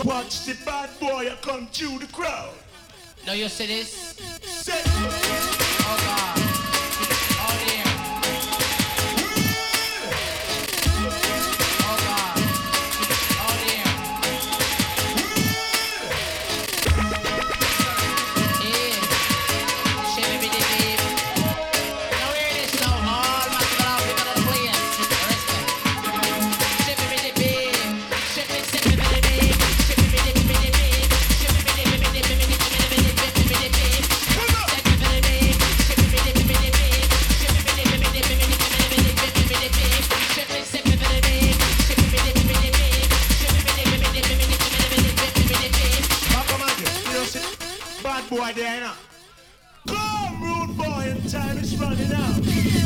Watch the bad boy come through the crowd. Now you see this? Set. Oh God. Oh dear. Oh God. Oh dear. Yeah. Shimmy bitty beep. Now hear this now. All my people are playing. Respect. Shimmy bitty beep. Shimmy bitty beep. Shimmy bitty beep. Shimmy bitty beep. Shimmy bitty Bad boy there now. Come, rude boy, and time is running out.